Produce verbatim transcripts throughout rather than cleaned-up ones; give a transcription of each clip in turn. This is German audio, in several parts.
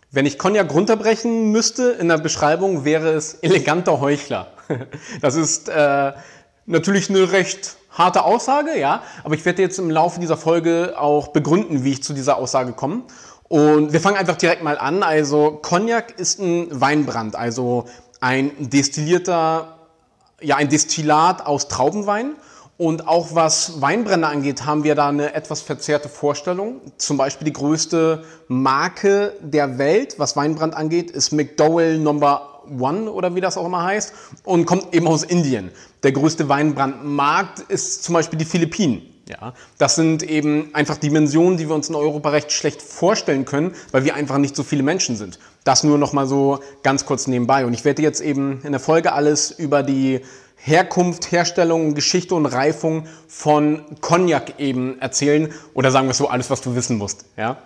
Wenn ich Cognac runterbrechen müsste in der Beschreibung, wäre es eleganter Heuchler. Das ist äh, natürlich eine recht harte Aussage, ja, aber ich werde jetzt im Laufe dieser Folge auch begründen, wie ich zu dieser Aussage komme. Und wir fangen einfach direkt mal an. Also Cognac ist ein Weinbrand, also ein destillierter, ja, ein Destillat aus Traubenwein. Und auch was Weinbrände angeht, haben wir da eine etwas verzerrte Vorstellung. Zum Beispiel die größte Marke der Welt, was Weinbrand angeht, ist McDowell Number One oder wie das auch immer heißt und kommt eben aus Indien. Der größte Weinbrandmarkt ist zum Beispiel die Philippinen. Ja, das sind eben einfach Dimensionen, die wir uns in Europa recht schlecht vorstellen können, weil wir einfach nicht so viele Menschen sind. Das nur noch mal so ganz kurz nebenbei. Und ich werde jetzt eben in der Folge alles über die Herkunft, Herstellung, Geschichte und Reifung von Cognac eben erzählen oder sagen wir so, alles, was du wissen musst. Ja?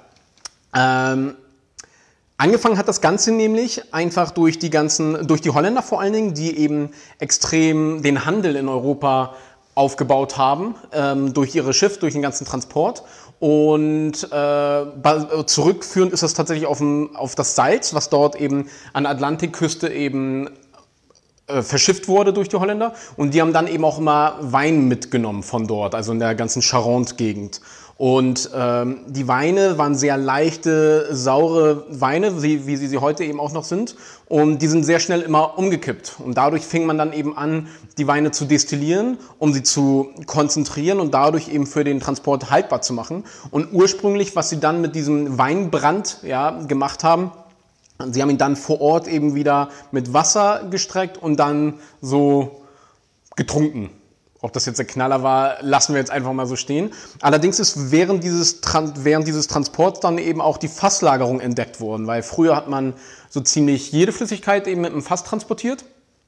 Ähm, angefangen hat das Ganze nämlich einfach durch die ganzen, durch die Holländer vor allen Dingen, die eben extrem den Handel in Europa aufgebaut haben, ähm, durch ihre Schiffe, durch den ganzen Transport. Und äh, zurückführend ist das tatsächlich auf, ein, auf das Salz, was dort eben an der Atlantikküste eben verschifft wurde durch die Holländer und die haben dann eben auch immer Wein mitgenommen von dort, also in der ganzen Charente-Gegend. Und ähm, die Weine waren sehr leichte, saure Weine, wie, wie sie sie heute eben auch noch sind. Und die sind sehr schnell immer umgekippt. Und dadurch fing man dann eben an, die Weine zu destillieren, um sie zu konzentrieren und dadurch eben für den Transport haltbar zu machen. Und ursprünglich, was sie dann mit diesem Weinbrand ja, gemacht haben, sie haben ihn dann vor Ort eben wieder mit Wasser gestreckt und dann so getrunken. Ob das jetzt der Knaller war, lassen wir jetzt einfach mal so stehen. Allerdings ist während dieses, während dieses Transports dann eben auch die Fasslagerung entdeckt worden, weil früher hat man so ziemlich jede Flüssigkeit eben mit einem Fass transportiert.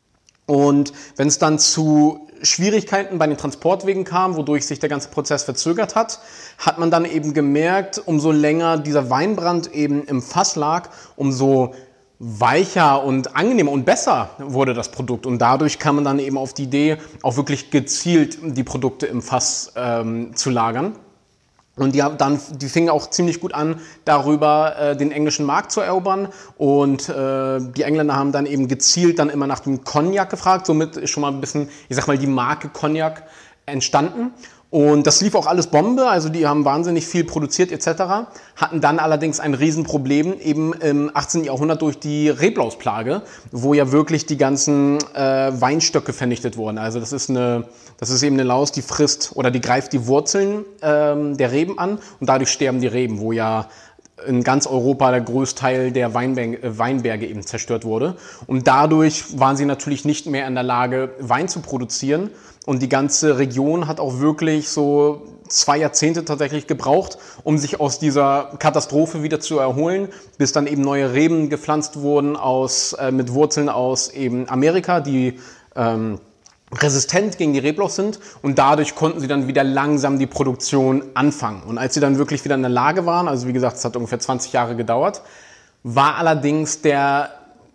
Und wenn es dann zu Schwierigkeiten bei den Transportwegen kam, wodurch sich der ganze Prozess verzögert hat, hat man dann eben gemerkt, umso länger dieser Weinbrand eben im Fass lag, umso weicher und angenehmer und besser wurde das Produkt. Und dadurch kam man dann eben auf die Idee, auch wirklich gezielt die Produkte im Fass ähm, zu lagern. Und die, dann, die fingen auch ziemlich gut an, darüber äh, den englischen Markt zu erobern. Und äh, die Engländer haben dann eben gezielt dann immer nach dem Cognac gefragt. Somit ist schon mal ein bisschen, ich sag mal, die Marke Cognac entstanden. Und das lief auch alles Bombe, also die haben wahnsinnig viel produziert et cetera. Hatten dann allerdings ein Riesenproblem eben im achtzehnten Jahrhundert durch die Reblausplage, wo ja wirklich die ganzen äh, Weinstöcke vernichtet wurden. Also das ist eine, das ist eben eine Laus, die frisst oder die greift die Wurzeln ähm, der Reben an und dadurch sterben die Reben, wo ja in ganz Europa der Großteil der Weinberge, äh, Weinberge eben zerstört wurde. Und dadurch waren sie natürlich nicht mehr in der Lage, Wein zu produzieren. Und die ganze Region hat auch wirklich so zwei Jahrzehnte tatsächlich gebraucht, um sich aus dieser Katastrophe wieder zu erholen, bis dann eben neue Reben gepflanzt wurden aus, äh, mit Wurzeln aus eben Amerika, die ähm, resistent gegen die Reblaus sind. Und dadurch konnten sie dann wieder langsam die Produktion anfangen. Und als sie dann wirklich wieder in der Lage waren, also wie gesagt, es hat ungefähr zwanzig Jahre gedauert, war allerdings der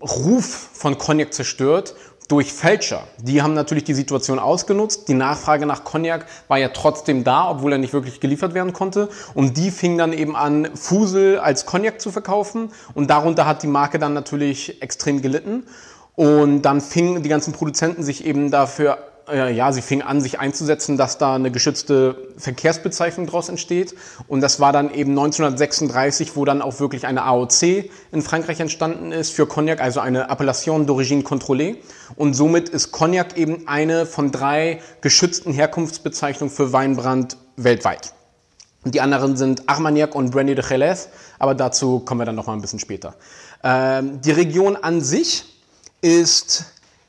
Ruf von Cognac zerstört durch Fälscher. Die haben natürlich die Situation ausgenutzt. Die Nachfrage nach Cognac war ja trotzdem da, obwohl er nicht wirklich geliefert werden konnte. Und die fingen dann eben an, Fusel als Cognac zu verkaufen. Und darunter hat die Marke dann natürlich extrem gelitten. Und dann fingen die ganzen Produzenten sich eben dafür, äh, ja, sie fingen an, sich einzusetzen, dass da eine geschützte Verkehrsbezeichnung daraus entsteht. Und das war dann eben neunzehnhundertsechsunddreißig, wo dann auch wirklich eine A O C in Frankreich entstanden ist für Cognac, also eine Appellation d'origine contrôlée. Und somit ist Cognac eben eine von drei geschützten Herkunftsbezeichnungen für Weinbrand weltweit. Und die anderen sind Armagnac und Brandy de Jerez, aber dazu kommen wir dann noch mal ein bisschen später. Ähm, die Region an sich ist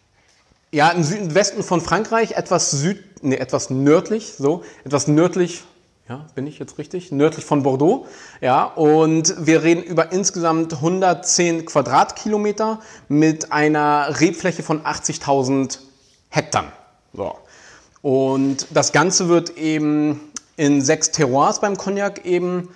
ja im Südwesten von Frankreich, etwas süd, nee, etwas nördlich, so etwas nördlich, ja, bin ich jetzt richtig, nördlich von Bordeaux, ja, und wir reden über insgesamt hundertzehn Quadratkilometer mit einer Rebfläche von achtzigtausend Hektar. So. Und das Ganze wird eben in sechs Terroirs beim Cognac eben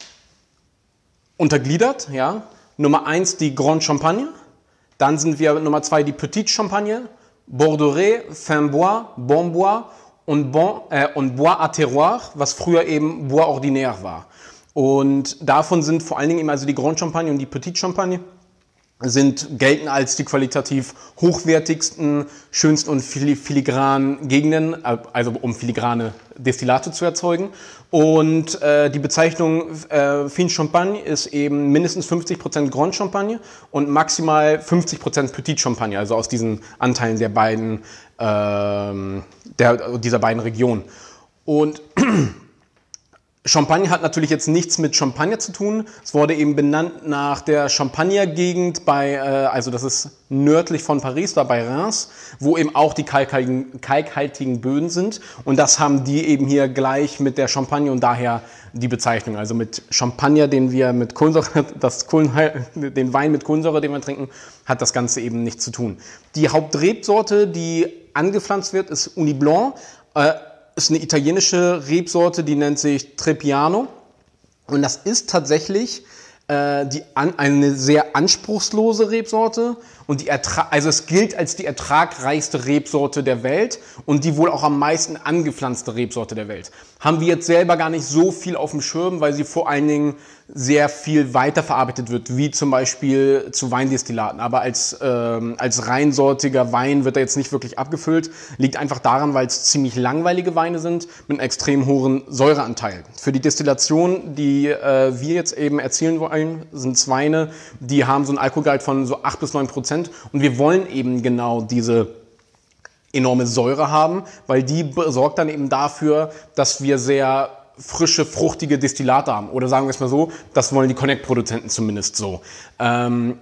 untergliedert, ja. Nummer eins die Grande Champagne. Dann sind wir Nummer zwei die Petite Champagne, Bordeaux, Finbois, Bonbois und, bon, äh, und Bois à Terroir, was früher eben Bois Ordinaire war. Und davon sind vor allen Dingen eben also die Grand Champagne und die Petite Champagne sind, gelten als die qualitativ hochwertigsten, schönsten und filigranen Gegenden, also um filigrane Destillate zu erzeugen. Und äh, die Bezeichnung äh, Fine Champagne ist eben mindestens fünfzig Prozent Grand Champagne und maximal fünfzig Prozent Petite Champagne, also aus diesen Anteilen der beiden, äh, der, dieser beiden Regionen. Und Champagne hat natürlich jetzt nichts mit Champagner zu tun. Es wurde eben benannt nach der Champagner-Gegend bei, äh, also das ist nördlich von Paris, da bei Reims, wo eben auch die kalkhaltigen, kalkhaltigen Böden sind. Und das haben die eben hier gleich mit der Champagne und daher die Bezeichnung. Also mit Champagner, den wir mit Kohlensäure, das Kohlenhal, den Wein mit Kohlensäure, den wir trinken, hat das Ganze eben nichts zu tun. Die Hauptrebsorte, die angepflanzt wird, ist Uni Blanc. Äh, ist eine italienische Rebsorte, die nennt sich Trebbiano. Und das ist tatsächlich äh, die an, eine sehr anspruchslose Rebsorte. Und die Ertra- also es gilt als die ertragreichste Rebsorte der Welt und die wohl auch am meisten angepflanzte Rebsorte der Welt. Haben wir jetzt selber gar nicht so viel auf dem Schirm, weil sie vor allen Dingen sehr viel weiterverarbeitet wird, wie zum Beispiel zu Weindestillaten. Aber als, ähm, als reinsortiger Wein wird er jetzt nicht wirklich abgefüllt. Liegt einfach daran, weil es ziemlich langweilige Weine sind mit einem extrem hohen Säureanteil. Für die Destillation, die äh, wir jetzt eben erzielen wollen, sind es Weine, die haben so einen Alkoholgehalt von so acht bis neun Prozent. Und wir wollen eben genau diese enorme Säure haben, weil die sorgt dann eben dafür, dass wir sehr frische, fruchtige Destillate haben. Oder sagen wir es mal so, das wollen die Cognac-Produzenten zumindest so. Ähm,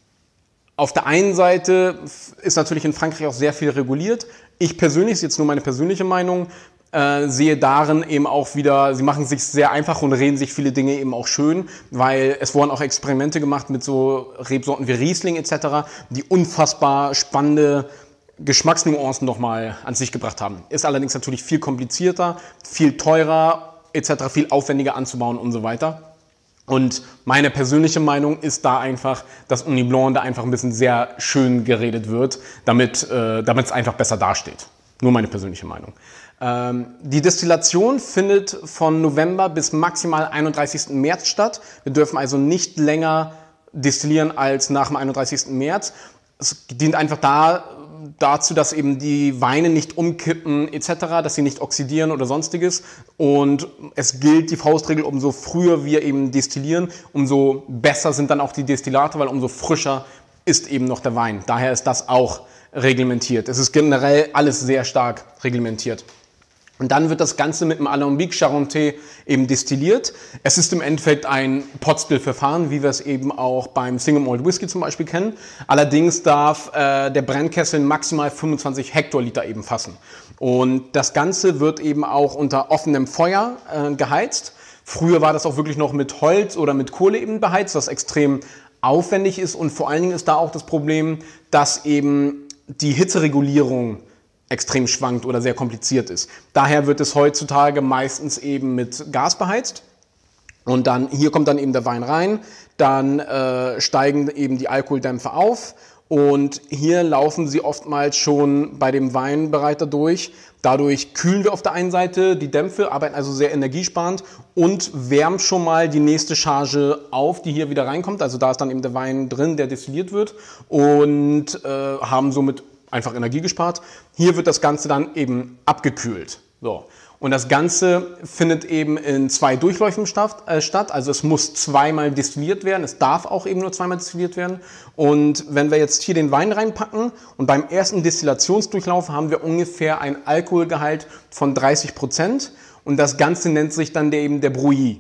auf der einen Seite ist natürlich in Frankreich auch sehr viel reguliert. Ich persönlich, ist jetzt nur meine persönliche Meinung, äh, sehe darin eben auch wieder, sie machen es sich sehr einfach und reden sich viele Dinge eben auch schön, weil es wurden auch Experimente gemacht mit so Rebsorten wie Riesling et cetera, die unfassbar spannende Geschmacksnuancen nochmal an sich gebracht haben. Ist allerdings natürlich viel komplizierter, viel teurer et cetera, viel aufwendiger anzubauen und so weiter. Und meine persönliche Meinung ist da einfach, dass Uni Blanc da einfach ein bisschen sehr schön geredet wird, damit äh, damit es einfach besser dasteht. Nur meine persönliche Meinung. Ähm, die Destillation findet von November bis maximal einunddreißigsten März statt. Wir dürfen also nicht länger destillieren als nach dem einunddreißigsten März. Es dient einfach da, dazu, dass eben die Weine nicht umkippen et cetera, dass sie nicht oxidieren oder sonstiges. Und es gilt die Faustregel, umso früher wir eben destillieren, umso besser sind dann auch die Destillate, weil umso frischer ist eben noch der Wein. Daher ist das auch reglementiert. Es ist generell alles sehr stark reglementiert. Und dann wird das Ganze mit dem Alambic Charentais eben destilliert. Es ist im Endeffekt ein Potstill-Verfahren, wie wir es eben auch beim Single Malt Whisky zum Beispiel kennen. Allerdings darf äh, der Brennkessel maximal fünfundzwanzig Hektoliter eben fassen. Und das Ganze wird eben auch unter offenem Feuer äh, geheizt. Früher war das auch wirklich noch mit Holz oder mit Kohle eben beheizt, was extrem aufwendig ist. Und vor allen Dingen ist da auch das Problem, dass eben die Hitzeregulierung extrem schwankt oder sehr kompliziert ist. Daher wird es heutzutage meistens eben mit Gas beheizt. Und dann, hier kommt dann eben der Wein rein, dann äh, steigen eben die Alkoholdämpfe auf und hier laufen sie oftmals schon bei dem Weinbereiter durch. Dadurch kühlen wir auf der einen Seite die Dämpfe, arbeiten also sehr energiesparend und wärmen schon mal die nächste Charge auf, die hier wieder reinkommt. Also da ist dann eben der Wein drin, der destilliert wird und äh, haben somit einfach Energie gespart. Hier wird das Ganze dann eben abgekühlt. So. Und das Ganze findet eben in zwei Durchläufen statt. Also es muss zweimal destilliert werden. Es darf auch eben nur zweimal destilliert werden. Und wenn wir jetzt hier den Wein reinpacken und beim ersten Destillationsdurchlauf haben wir ungefähr ein Alkoholgehalt von dreißig Prozent. Und das Ganze nennt sich dann der, eben der Brouillis.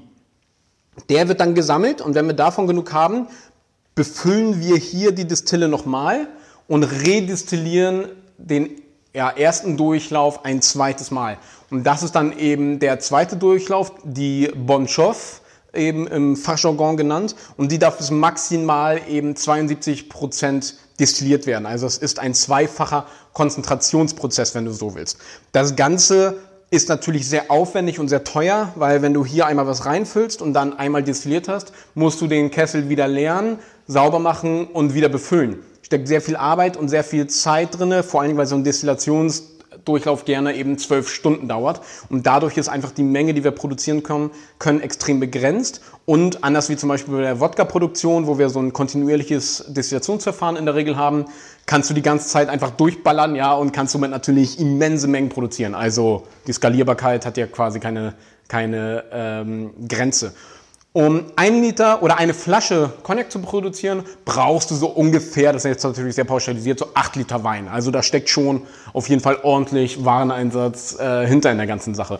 Der wird dann gesammelt und wenn wir davon genug haben, befüllen wir hier die Destille nochmal und redestillieren den ja, ersten Durchlauf ein zweites Mal. Und das ist dann eben der zweite Durchlauf, die Bonne Chauffe, eben im Fachjargon genannt. Und die darf bis maximal eben zweiundsiebzig Prozent destilliert werden. Also es ist ein zweifacher Konzentrationsprozess, wenn du so willst. Das Ganze ist natürlich sehr aufwendig und sehr teuer, weil wenn du hier einmal was reinfüllst und dann einmal destilliert hast, musst du den Kessel wieder leeren, sauber machen und wieder befüllen. Steckt sehr viel Arbeit und sehr viel Zeit drin, vor allem weil so ein Destillations Durchlauf gerne eben zwölf Stunden dauert. Und dadurch ist einfach die Menge, die wir produzieren können, können extrem begrenzt. Und anders wie zum Beispiel bei der Wodka-Produktion, wo wir so ein kontinuierliches Destillationsverfahren in der Regel haben, kannst du die ganze Zeit einfach durchballern, ja, und kannst somit natürlich immense Mengen produzieren. Also die Skalierbarkeit hat ja quasi keine, keine ähm, Grenze. Um ein Liter oder eine Flasche Cognac zu produzieren, brauchst du so ungefähr, das ist jetzt natürlich sehr pauschalisiert, so acht Liter Wein. Also da steckt schon auf jeden Fall ordentlich Wareneinsatz äh, hinter in der ganzen Sache.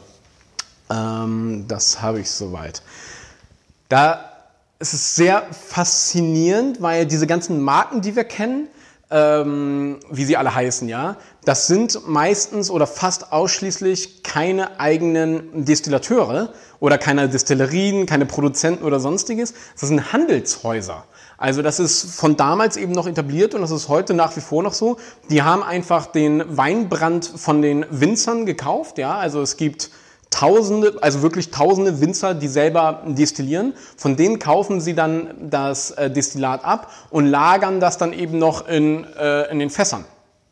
Ähm, das habe ich soweit. Da ist es sehr faszinierend, weil diese ganzen Marken, die wir kennen, ähm, wie sie alle heißen, ja, das sind meistens oder fast ausschließlich keine eigenen Destillateure oder keine Destillerien, keine Produzenten oder sonstiges. Das sind Handelshäuser. Also das ist von damals eben noch etabliert und das ist heute nach wie vor noch so. Die haben einfach den Weinbrand von den Winzern gekauft, ja, also es gibt Tausende, also wirklich tausende Winzer, die selber destillieren. Von denen kaufen sie dann das äh, Destillat ab und lagern das dann eben noch in, äh, in den Fässern.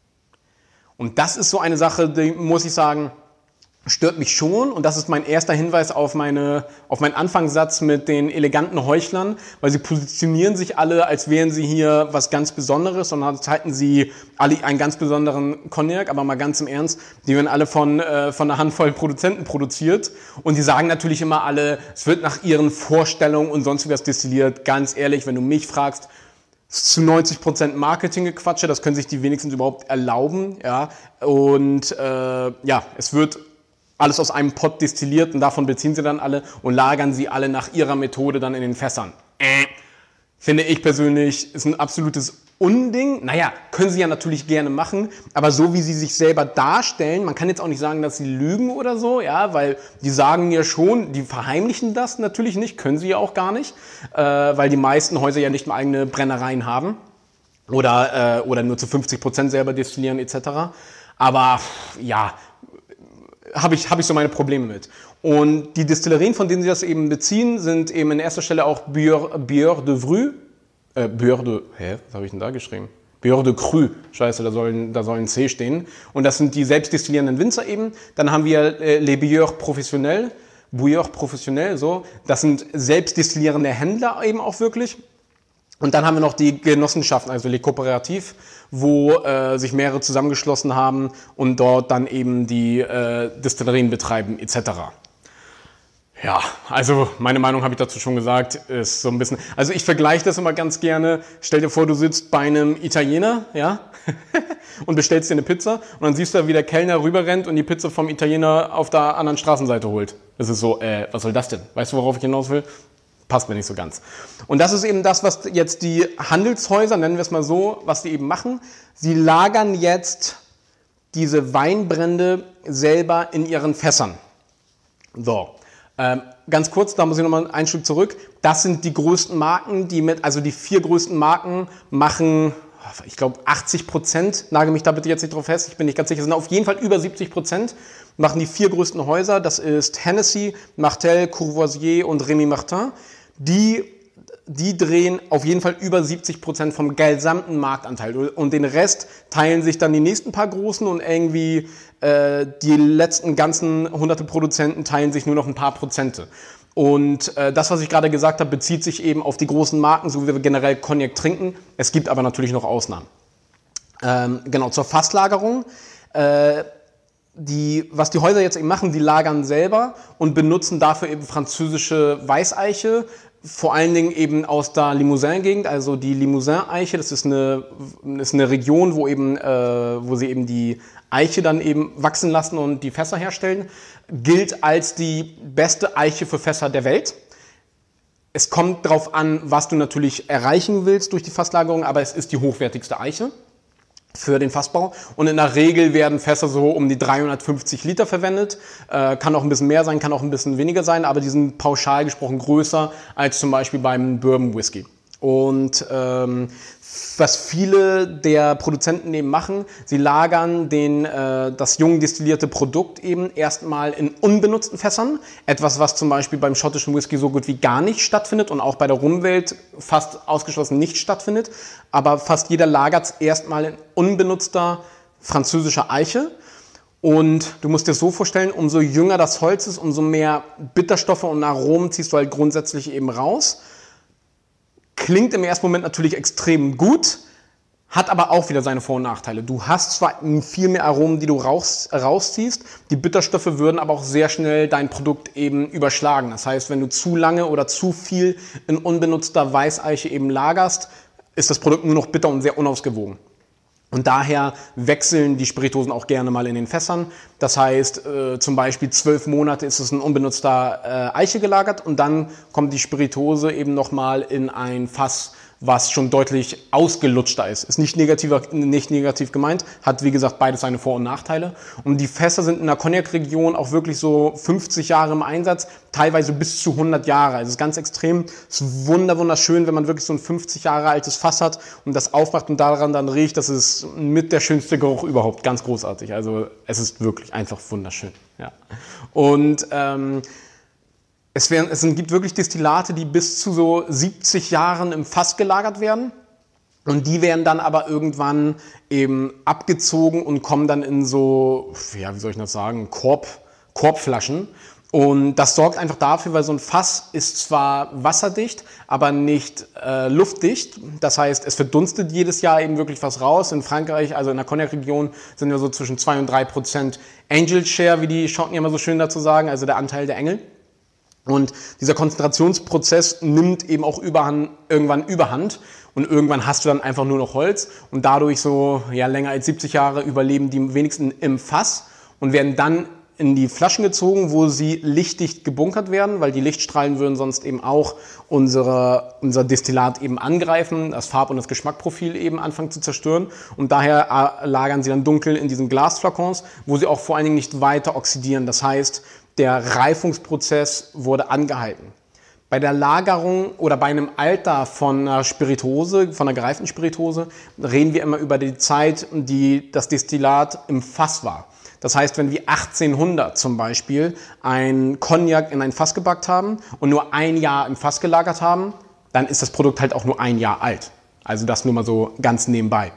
Und das ist so eine Sache, die, muss ich sagen, stört mich schon. Und das ist mein erster Hinweis auf, meine, auf meinen Anfangssatz mit den eleganten Heuchlern, weil sie positionieren sich alle, als wären sie hier was ganz Besonderes und dann halten sie alle einen ganz besonderen Cognac, aber mal ganz im Ernst, die werden alle von, äh, von einer Handvoll Produzenten produziert und die sagen natürlich immer alle, es wird nach ihren Vorstellungen und sonst was destilliert. Ganz ehrlich, wenn du mich fragst, zu neunzig Prozent Marketinggequatsche, das können sich die wenigstens überhaupt erlauben, ja, und äh, ja, es wird alles aus einem Pott destilliert und davon beziehen sie dann alle und lagern sie alle nach ihrer Methode dann in den Fässern. Äh, finde ich persönlich, ist ein absolutes Unding. Naja, können sie ja natürlich gerne machen, aber so wie sie sich selber darstellen, man kann jetzt auch nicht sagen, dass sie lügen oder so, ja, weil die sagen ja schon, die verheimlichen das natürlich nicht, können sie ja auch gar nicht, äh, weil die meisten Häuser ja nicht mal eigene Brennereien haben oder, äh, oder nur zu fünfzig Prozent selber destillieren et cetera. Aber ja, habe ich, hab ich so meine Probleme mit. Und die Destillerien, von denen sie das eben beziehen, sind eben in erster Stelle auch Bière, Bière de Vru, äh, Bière de, hä, was habe ich denn da geschrieben? Bière de Cru, scheiße, da soll, da soll ein C stehen. Und das sind die selbstdestillierenden Winzer eben. Dann haben wir äh, Les Bières Professionnels, Bière Professionnels, so. Das sind selbstdestillierende Händler eben auch wirklich. Und dann haben wir noch die Genossenschaften, also les Coopératives, wo äh, sich mehrere zusammengeschlossen haben und dort dann eben die äh, Destillerien betreiben et cetera. Ja, also meine Meinung habe ich dazu schon gesagt, ist so ein bisschen, also ich vergleiche das immer ganz gerne. Stell dir vor, du sitzt bei einem Italiener, ja, und bestellst dir eine Pizza und dann siehst du, wie der Kellner rüberrennt und die Pizza vom Italiener auf der anderen Straßenseite holt. Das ist so, äh, was soll das denn? Weißt du, worauf ich hinaus will? Passt mir nicht so ganz. Und das ist eben das, was jetzt die Handelshäuser, nennen wir es mal so, was die eben machen. Sie lagern jetzt diese Weinbrände selber in ihren Fässern. So, ähm, ganz kurz, da muss ich nochmal ein Stück zurück. Das sind die größten Marken, die mit, also die vier größten Marken machen, ich glaube achtzig Prozent, nagel mich da bitte jetzt nicht drauf fest, ich bin nicht ganz sicher, sind auf jeden Fall über siebzig Prozent, machen die vier größten Häuser, das ist Hennessy, Martell, Courvoisier und Rémy Martin. Die, die drehen auf jeden Fall über siebzig Prozent vom gesamten Marktanteil. Und den Rest teilen sich dann die nächsten paar Großen und irgendwie äh, die letzten ganzen hunderte Produzenten teilen sich nur noch ein paar Prozente. Und äh, das, was ich gerade gesagt habe, bezieht sich eben auf die großen Marken, so wie wir generell Cognac trinken. Es gibt aber natürlich noch Ausnahmen. Ähm, genau, zur Fasslagerung. Äh, Die, was die Häuser jetzt eben machen, die lagern selber und benutzen dafür eben französische Weißeiche, vor allen Dingen eben aus der Limousin-Gegend, also die Limousin-Eiche, das ist eine, ist eine Region, wo, eben, äh, wo sie eben die Eiche dann eben wachsen lassen und die Fässer herstellen, gilt als die beste Eiche für Fässer der Welt. Es kommt darauf an, was du natürlich erreichen willst durch die Fasslagerung, aber es ist die hochwertigste Eiche für den Fassbau. Und in der Regel werden Fässer so um die dreihundertfünfzig Liter verwendet. Äh, kann auch ein bisschen mehr sein, kann auch ein bisschen weniger sein, aber die sind pauschal gesprochen größer als zum Beispiel beim Bourbon Whisky. Und ähm, was viele der Produzenten eben machen, sie lagern den, äh, das jung destillierte Produkt eben erstmal in unbenutzten Fässern. Etwas, was zum Beispiel beim schottischen Whisky so gut wie gar nicht stattfindet und auch bei der Rumwelt fast ausgeschlossen nicht stattfindet. Aber fast jeder lagert es erstmal in unbenutzter französischer Eiche. Und du musst dir so vorstellen, umso jünger das Holz ist, umso mehr Bitterstoffe und Aromen ziehst du halt grundsätzlich eben raus. Klingt im ersten Moment natürlich extrem gut, hat aber auch wieder seine Vor- und Nachteile. Du hast zwar viel mehr Aromen, die du raus, rausziehst, die Bitterstoffe würden aber auch sehr schnell dein Produkt eben überschlagen. Das heißt, wenn du zu lange oder zu viel in unbenutzter Weißeiche eben lagerst, ist das Produkt nur noch bitter und sehr unausgewogen. Und daher wechseln die Spirituosen auch gerne mal in den Fässern. Das heißt, äh, zum Beispiel zwölf Monate ist es in unbenutzter äh, Eiche gelagert und dann kommt die Spirituose eben nochmal in ein Fass, was schon deutlich ausgelutschter ist. Ist nicht negativ, nicht negativ gemeint, hat wie gesagt beides seine Vor- und Nachteile. Und die Fässer sind in der Cognac-Region auch wirklich so fünfzig Jahre im Einsatz, teilweise bis zu hundert Jahre. Also es ist ganz extrem, es ist wunder, wunderschön, wenn man wirklich so ein fünfzig Jahre altes Fass hat und das aufmacht und daran dann riecht, das ist mit der schönste Geruch überhaupt, ganz großartig. Also es ist wirklich einfach wunderschön. Ja. Und ähm, Es, werden, es gibt wirklich Destillate, die bis zu so siebzig Jahren im Fass gelagert werden. Und die werden dann aber irgendwann eben abgezogen und kommen dann in so, ja, wie soll ich das sagen, Korb, Korbflaschen. Und das sorgt einfach dafür, weil so ein Fass ist zwar wasserdicht, aber nicht äh, luftdicht. Das heißt, es verdunstet jedes Jahr eben wirklich was raus. In Frankreich, also in der Cognac-Region, sind wir so zwischen zwei und drei Prozent Angel Share, wie die Schotten immer so schön dazu sagen, also der Anteil der Engel. Und dieser Konzentrationsprozess nimmt eben auch überhand, irgendwann Überhand und irgendwann hast du dann einfach nur noch Holz und dadurch so ja, länger als siebzig Jahre überleben die wenigsten im Fass und werden dann in die Flaschen gezogen, wo sie lichtdicht gebunkert werden, weil die Lichtstrahlen würden sonst eben auch unsere, unser Destillat eben angreifen, das Farb- und das Geschmackprofil eben anfangen zu zerstören und daher lagern sie dann dunkel in diesen Glasflakons, wo sie auch vor allen Dingen nicht weiter oxidieren. Das heißt, der Reifungsprozess wurde angehalten. Bei der Lagerung oder bei einem Alter von einer Spirituose, von einer gereiften Spirituose, reden wir immer über die Zeit, die das Destillat im Fass war. Das heißt, wenn wir achtzehnhundert zum Beispiel ein Cognac in ein Fass gebackt haben und nur ein Jahr im Fass gelagert haben, dann ist das Produkt halt auch nur ein Jahr alt. Also das nur mal so ganz nebenbei.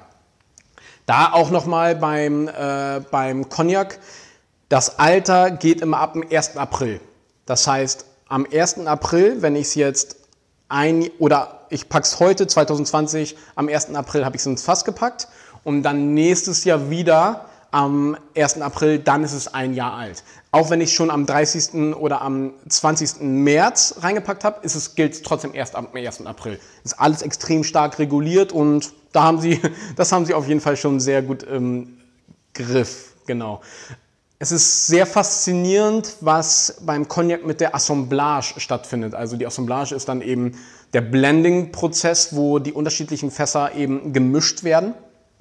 Da auch nochmal beim, äh, beim Cognac, das Alter geht immer ab dem ersten April. Das heißt, am ersten April, wenn ich es jetzt ein, oder ich packe es heute, zwanzig zwanzig, am ersten April habe ich es ins Fass gepackt und dann nächstes Jahr wieder am ersten April, dann ist es ein Jahr alt. Auch wenn ich schon am dreißigsten oder am zwanzigsten März reingepackt habe, ist es, gilt es trotzdem erst am ersten April. Ist alles extrem stark reguliert und da haben sie, das haben sie auf jeden Fall schon sehr gut im Griff. Genau. Es ist sehr faszinierend, was beim Cognac mit der Assemblage stattfindet. Also die Assemblage ist dann eben der Blending-Prozess, wo die unterschiedlichen Fässer eben gemischt werden.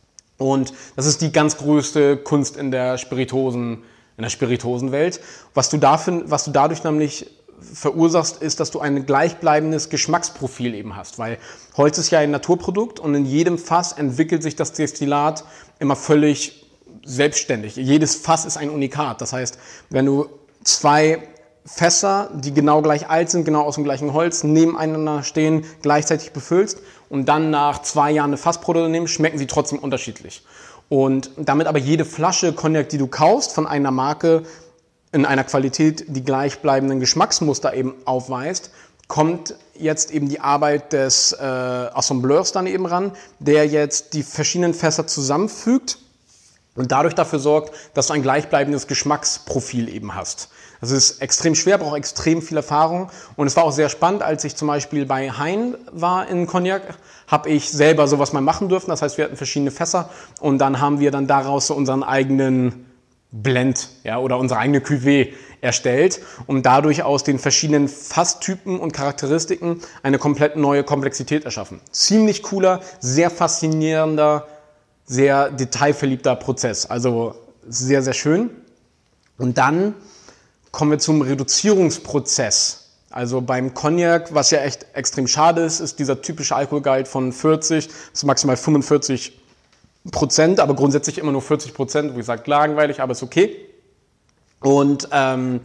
Und das ist die ganz größte Kunst in der Spirituosen, in der Spirituosenwelt. Was du dafür, was du dadurch nämlich verursachst, ist, dass du ein gleichbleibendes Geschmacksprofil eben hast. Weil Holz ist ja ein Naturprodukt und in jedem Fass entwickelt sich das Destillat immer völlig selbstständig. Jedes Fass ist ein Unikat. Das heißt, wenn du zwei Fässer, die genau gleich alt sind, genau aus dem gleichen Holz, nebeneinander stehen, gleichzeitig befüllst und dann nach zwei Jahren eine Fassprobe nimmst, schmecken sie trotzdem unterschiedlich. Und damit aber jede Flasche Cognac, die du kaufst von einer Marke in einer Qualität, die gleichbleibenden Geschmacksmuster eben aufweist, kommt jetzt eben die Arbeit des äh, Assembleurs dann eben ran, der jetzt die verschiedenen Fässer zusammenfügt und dadurch dafür sorgt, dass du ein gleichbleibendes Geschmacksprofil eben hast. Das ist extrem schwer, braucht extrem viel Erfahrung und es war auch sehr spannend, als ich zum Beispiel bei Hein war in Cognac, habe ich selber sowas mal machen dürfen. Das heißt, wir hatten verschiedene Fässer und dann haben wir dann daraus so unseren eigenen Blend, ja, oder unsere eigene Cuvée erstellt, um dadurch aus den verschiedenen Fasstypen und Charakteristiken eine komplett neue Komplexität erschaffen. Ziemlich cooler, sehr faszinierender, sehr detailverliebter Prozess. Also sehr, sehr schön. Und dann kommen wir zum Reduzierungsprozess. Also beim Cognac, was ja echt extrem schade ist, ist dieser typische Alkoholgehalt von vierzig bis maximal fünfundvierzig Prozent, aber grundsätzlich immer nur vierzig Prozent, wie gesagt, langweilig, aber ist okay. Und ähm,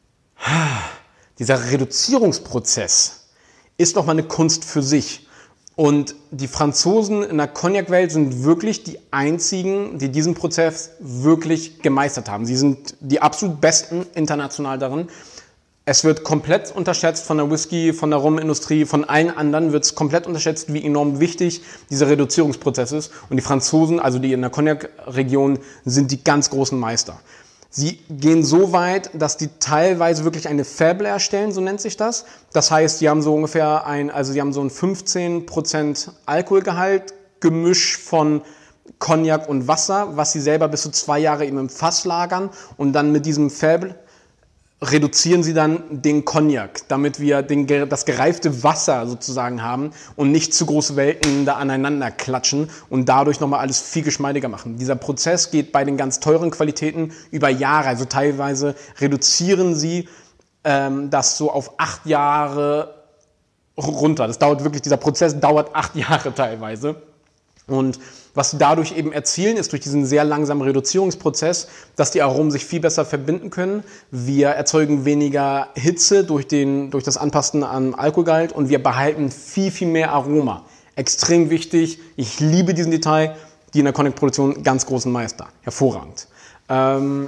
dieser Reduzierungsprozess ist nochmal eine Kunst für sich. Und die Franzosen in der Cognac-Welt sind wirklich die einzigen, die diesen Prozess wirklich gemeistert haben. Sie sind die absolut besten international darin. Es wird komplett unterschätzt von der Whisky, von der Rumindustrie, von allen anderen wird es komplett unterschätzt, wie enorm wichtig dieser Reduzierungsprozess ist. Und die Franzosen, also die in der Cognac-Region, sind die ganz großen Meister. Sie gehen so weit, dass die teilweise wirklich eine Faible erstellen, so nennt sich das. Das heißt, sie haben so ungefähr ein, also sie haben so ein fünfzehn Prozent Alkoholgehalt, Gemisch von Cognac und Wasser, was sie selber bis zu zwei Jahre eben im Fass lagern und dann mit diesem Faible reduzieren sie dann den Cognac, damit wir den, das gereifte Wasser sozusagen haben und nicht zu große Welten da aneinander klatschen und dadurch nochmal alles viel geschmeidiger machen. Dieser Prozess geht bei den ganz teuren Qualitäten über Jahre, also teilweise reduzieren sie ähm, das so auf acht Jahre runter. Das dauert wirklich, dieser Prozess dauert acht Jahre teilweise. Und was sie dadurch eben erzielen, ist durch diesen sehr langsamen Reduzierungsprozess, dass die Aromen sich viel besser verbinden können. Wir erzeugen weniger Hitze durch, den, durch das Anpassen an Alkoholgehalt und wir behalten viel, viel mehr Aroma. Extrem wichtig. Ich liebe diesen Detail. Die in der Cognac-Produktion ganz großen Meister. Hervorragend. Ähm,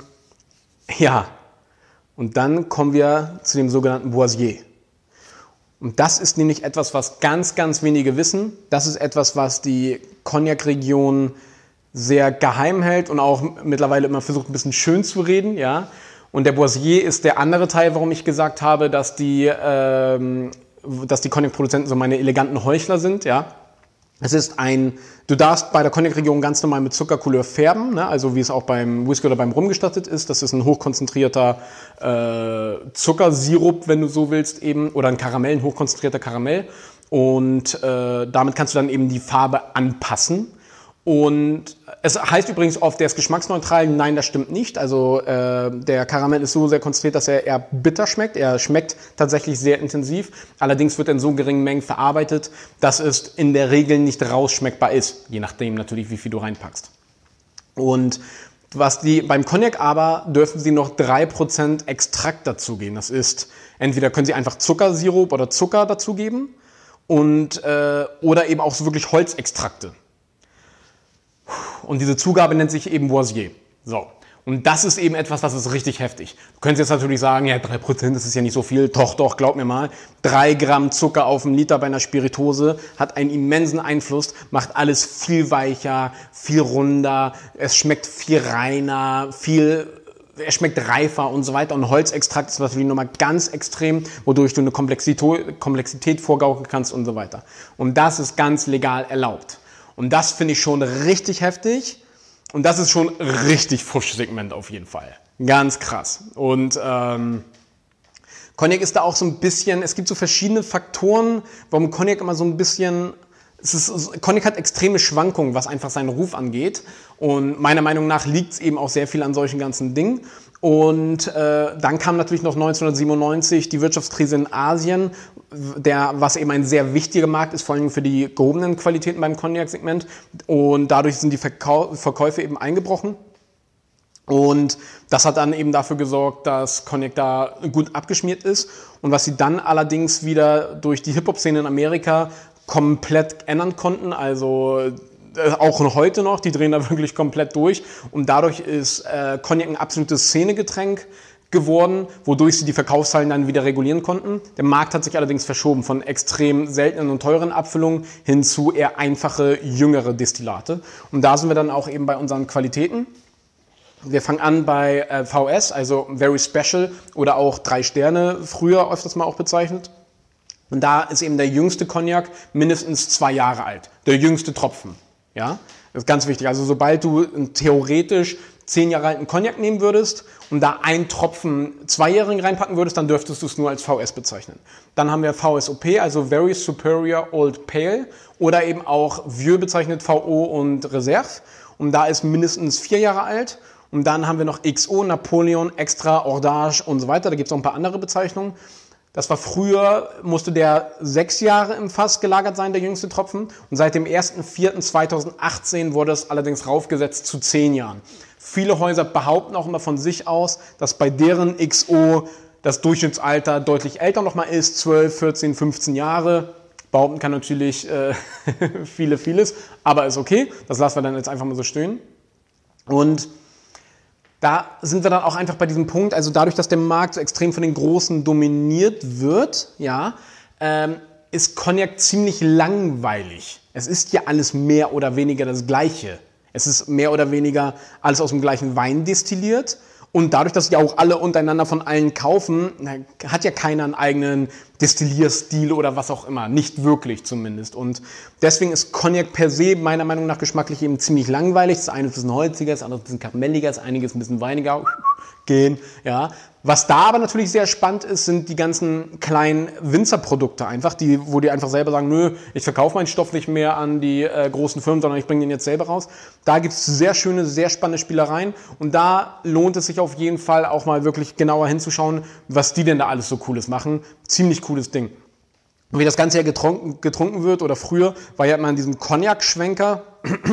ja, und dann kommen wir zu dem sogenannten Boissier. Und das ist nämlich etwas, was ganz, ganz wenige wissen. Das ist etwas, was die Cognac-Region sehr geheim hält und auch mittlerweile immer versucht, ein bisschen schön zu reden. Ja? Und der Boissier ist der andere Teil, warum ich gesagt habe, dass die, ähm, dass die Cognac-Produzenten so meine eleganten Heuchler sind. Ja? Es ist ein, du darfst bei der Cognac-Region ganz normal mit Zuckercouleur färben, ne? Also wie es auch beim Whisky oder beim Rum gestattet ist. Das ist ein hochkonzentrierter äh, Zuckersirup, wenn du so willst, eben, oder ein Karamell, ein hochkonzentrierter Karamell. Und äh, damit kannst du dann eben die Farbe anpassen. Und es heißt übrigens oft, der ist geschmacksneutral. Nein, das stimmt nicht. Also äh, der Karamell ist so sehr konzentriert, dass er eher bitter schmeckt. Er schmeckt tatsächlich sehr intensiv. Allerdings wird er in so geringen Mengen verarbeitet, dass es in der Regel nicht rausschmeckbar ist. Je nachdem natürlich, wie viel du reinpackst. Und was die, beim Cognac aber dürfen sie noch drei Prozent Extrakt dazugeben. Das ist, entweder können sie einfach Zuckersirup oder Zucker dazugeben und, äh, oder eben auch so wirklich Holzextrakte. Und diese Zugabe nennt sich eben Boissier. So. Und das ist eben etwas, das ist richtig heftig. Du könntest jetzt natürlich sagen, ja, drei Prozent, das ist ja nicht so viel. Doch, doch, glaub mir mal. drei Gramm Zucker auf einen Liter bei einer Spirituose hat einen immensen Einfluss, macht alles viel weicher, viel runder, es schmeckt viel reiner, viel, es schmeckt reifer und so weiter. Und Holzextrakt ist natürlich nochmal ganz extrem, wodurch du eine Komplexität, Komplexität vorgaukeln kannst und so weiter. Und das ist ganz legal erlaubt. Und das finde ich schon richtig heftig. Und das ist schon richtig Fuschsegment auf jeden Fall. Ganz krass. Und ähm, Cognac ist da auch so ein bisschen, es gibt so verschiedene Faktoren, warum Cognac immer so ein bisschen, es ist, Cognac hat extreme Schwankungen, was einfach seinen Ruf angeht. Und meiner Meinung nach liegt es eben auch sehr viel an solchen ganzen Dingen. Und äh, dann kam natürlich noch neunzehnhundertsiebenundneunzig die Wirtschaftskrise in Asien, der, was eben ein sehr wichtiger Markt ist, vor allem für die gehobenen Qualitäten beim Cognac-Segment. Und dadurch sind die Verkau- Verkäufe eben eingebrochen. Und das hat dann eben dafür gesorgt, dass Cognac da gut abgeschmiert ist. Und was sie dann allerdings wieder durch die Hip-Hop-Szene in Amerika komplett ändern konnten, also auch heute noch, die drehen da wirklich komplett durch und dadurch ist äh, Cognac ein absolutes Szenegetränk geworden, wodurch sie die Verkaufszahlen dann wieder regulieren konnten. Der Markt hat sich allerdings verschoben von extrem seltenen und teuren Abfüllungen hin zu eher einfache, jüngere Destillate. Und da sind wir dann auch eben bei unseren Qualitäten. Wir fangen an bei äh, V S, also Very Special oder auch drei Sterne, früher öfters mal auch bezeichnet. Und da ist eben der jüngste Cognac mindestens zwei Jahre alt, der jüngste Tropfen. Ja, das ist ganz wichtig. Also sobald du theoretisch zehn Jahre alten Cognac nehmen würdest und da einen Tropfen Zweijährigen reinpacken würdest, dann dürftest du es nur als V S bezeichnen. Dann haben wir V S O P, also Very Superior Old Pale oder eben auch Vieux bezeichnet, V O und Reserve. Und da ist mindestens vier Jahre alt. Und dann haben wir noch X O, Napoleon, Extra, Hors und so weiter. Da gibt es noch ein paar andere Bezeichnungen. Das war früher, musste der sechs Jahre im Fass gelagert sein, der jüngste Tropfen. Und seit dem ersten vierten zweitausendachtzehn wurde es allerdings raufgesetzt zu zehn Jahren. Viele Häuser behaupten auch immer von sich aus, dass bei deren X O das Durchschnittsalter deutlich älter nochmal ist, zwölf, vierzehn, fünfzehn Jahre. Behaupten kann natürlich äh, viele, vieles, aber ist okay. Das lassen wir dann jetzt einfach mal so stehen. Und da sind wir dann auch einfach bei diesem Punkt, also dadurch, dass der Markt so extrem von den Großen dominiert wird, ja, ähm, ist Cognac ziemlich langweilig. Es ist ja alles mehr oder weniger das Gleiche. Es ist mehr oder weniger alles aus dem gleichen Wein destilliert. Und dadurch, dass ja auch alle untereinander von allen kaufen, hat ja keiner einen eigenen Destillierstil oder was auch immer. Nicht wirklich zumindest. Und deswegen ist Cognac per se meiner Meinung nach geschmacklich eben ziemlich langweilig. Das eine ist ein bisschen holziger, das andere ist ein bisschen karamelliger, das einige ist ein bisschen weiniger gehen. Ja. Was da aber natürlich sehr spannend ist, sind die ganzen kleinen Winzerprodukte einfach, die, wo die einfach selber sagen, nö, ich verkaufe meinen Stoff nicht mehr an die äh, großen Firmen, sondern ich bringe den jetzt selber raus. Da gibt es sehr schöne, sehr spannende Spielereien und da lohnt es sich auf jeden Fall auch mal wirklich genauer hinzuschauen, was die denn da alles so Cooles machen. Ziemlich cooles Ding. Und wie das Ganze ja getrunken, getrunken wird oder früher, war ja immer in diesem Cognac-Schwenker.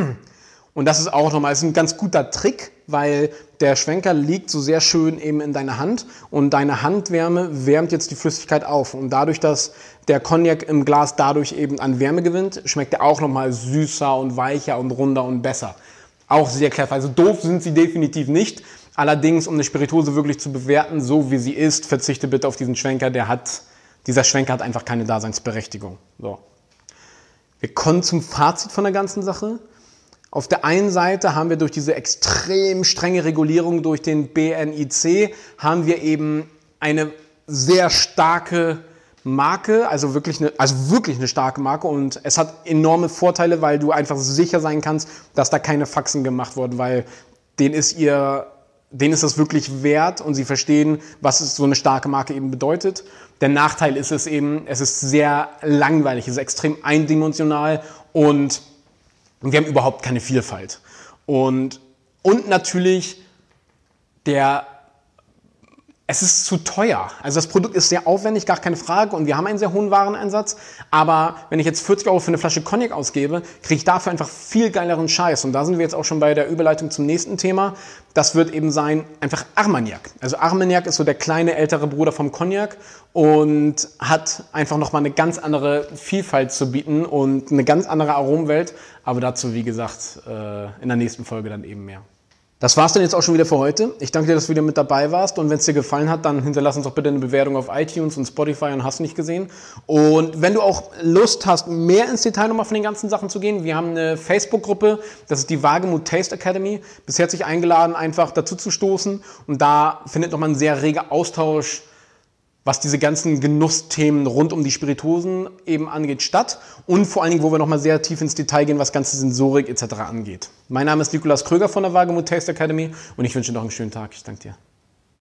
Und das ist auch nochmal ist ein ganz guter Trick, weil der Schwenker liegt so sehr schön eben in deiner Hand und deine Handwärme wärmt jetzt die Flüssigkeit auf. Und dadurch, dass der Cognac im Glas dadurch eben an Wärme gewinnt, schmeckt er auch nochmal süßer und weicher und runder und besser. Auch sehr clever. Also doof sind sie definitiv nicht. Allerdings, um eine Spirituose wirklich zu bewerten, so wie sie ist, verzichte bitte auf diesen Schwenker. Der hat, dieser Schwenker hat einfach keine Daseinsberechtigung. So. Wir kommen zum Fazit von der ganzen Sache. Auf der einen Seite haben wir durch diese extrem strenge Regulierung durch den B N I C haben wir eben eine sehr starke Marke, also wirklich eine, also wirklich eine starke Marke und es hat enorme Vorteile, weil du einfach sicher sein kannst, dass da keine Faxen gemacht wurden, weil denen ist ihr, denen ist das wirklich wert und sie verstehen, was es so eine starke Marke eben bedeutet. Der Nachteil ist es eben, es ist sehr langweilig, es ist extrem eindimensional und Und wir haben überhaupt keine Vielfalt. Und, und natürlich, der, es ist zu teuer. Also das Produkt ist sehr aufwendig, gar keine Frage. Und wir haben einen sehr hohen Wareneinsatz. Aber wenn ich jetzt vierzig Euro für eine Flasche Cognac ausgebe, kriege ich dafür einfach viel geileren Scheiß. Und da sind wir jetzt auch schon bei der Überleitung zum nächsten Thema. Das wird eben sein, einfach Armagnac. Also Armagnac ist so der kleine, ältere Bruder vom Cognac und hat einfach nochmal eine ganz andere Vielfalt zu bieten und eine ganz andere Aromenwelt. Aber dazu, wie gesagt, in der nächsten Folge dann eben mehr. Das war's dann jetzt auch schon wieder für heute. Ich danke dir, dass du wieder mit dabei warst und wenn es dir gefallen hat, dann hinterlass uns doch bitte eine Bewertung auf iTunes und Spotify und hast nicht gesehen. Und wenn du auch Lust hast, mehr ins Detail nochmal von den ganzen Sachen zu gehen, wir haben eine Facebook-Gruppe, das ist die Wagemut Taste Academy. Bisher hat sich eingeladen, einfach dazu zu stoßen und da findet nochmal ein sehr reger Austausch, was diese ganzen Genussthemen rund um die Spirituosen eben angeht, statt. Und vor allen Dingen, wo wir nochmal sehr tief ins Detail gehen, was ganze Sensorik et cetera angeht. Mein Name ist Nikolas Kröger von der Wagemut Taste Academy und ich wünsche dir noch einen schönen Tag. Ich danke dir.